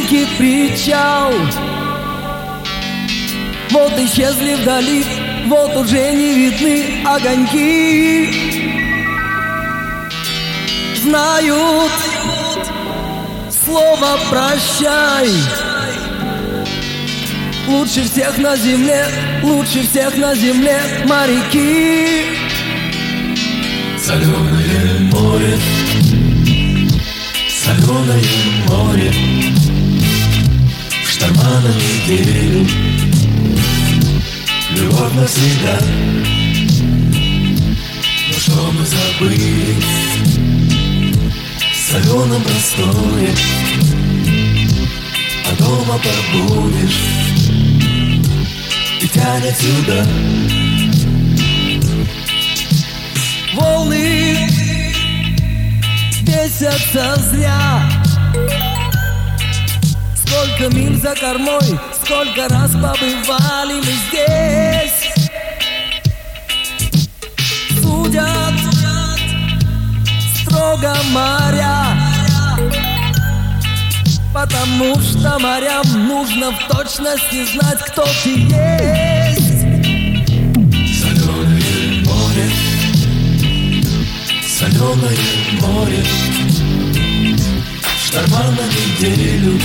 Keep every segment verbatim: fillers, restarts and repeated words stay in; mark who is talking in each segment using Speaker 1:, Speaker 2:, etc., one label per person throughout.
Speaker 1: маленький причал. Вот исчезли вдали, вот уже не видны огоньки. Знают слово «прощай». Лучше всех на земле, лучше всех на земле моряки.
Speaker 2: Соленое море, соленое море, шторма на неделю, любовь навсегда. Но что мы забыли в соленом просторе, а дома побудешь и тянет сюда.
Speaker 1: Волны бесятся зря. Сколько миль за кормой, сколько раз побывали мы здесь. Судят строго моря, потому что морям нужно в точности знать, кто ты есть.
Speaker 2: Соленое море, соленое море, шторма на неделю,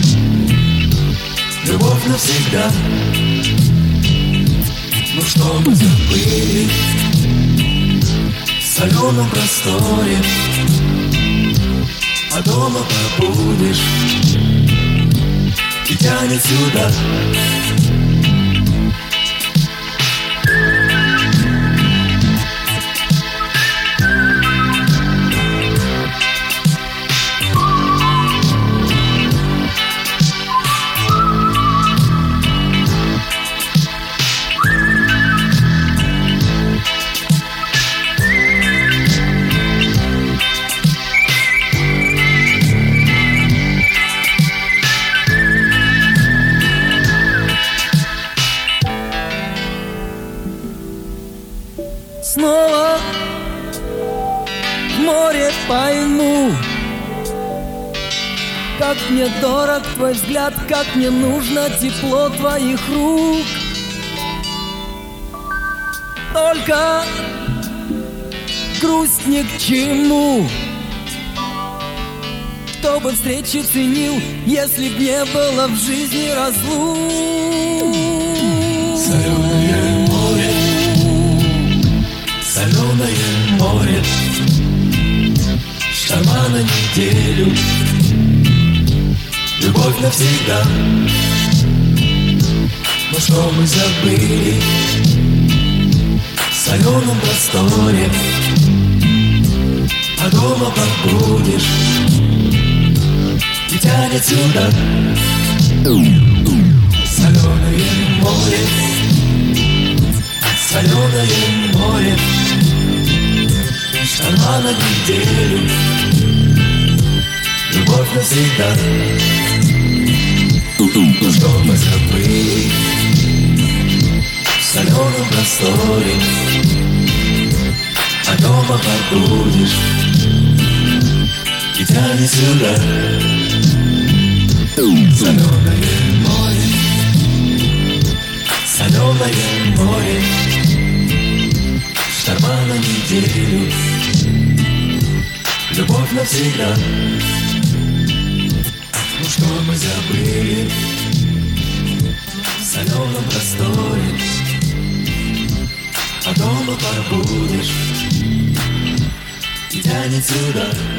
Speaker 2: любовь навсегда. Ну что мы забыли в соленом просторе, а дома побудешь и тянет сюда.
Speaker 1: Снова в море пойму, как мне дорог твой взгляд, как мне нужно тепло твоих рук. Только грусть ни к чему. Кто бы встречи ценил, если б не было в жизни разлук.
Speaker 2: Соленое море, соленое море, шторма на неделю, любовь навсегда. Но что мы забыли в соленом просторе, а дома побудешь и тянет сюда. Соленое море, соленое море, шторма на неделю, любовь навсегда. Ну что мы забыли в соленом просторе, а дома побудешь и тянет сюда. Соленое море, соленое море, шторма на неделю, любовь навсегда. Ну что мы забыли в соленом просторе, а дома побудешь и тянет сюда.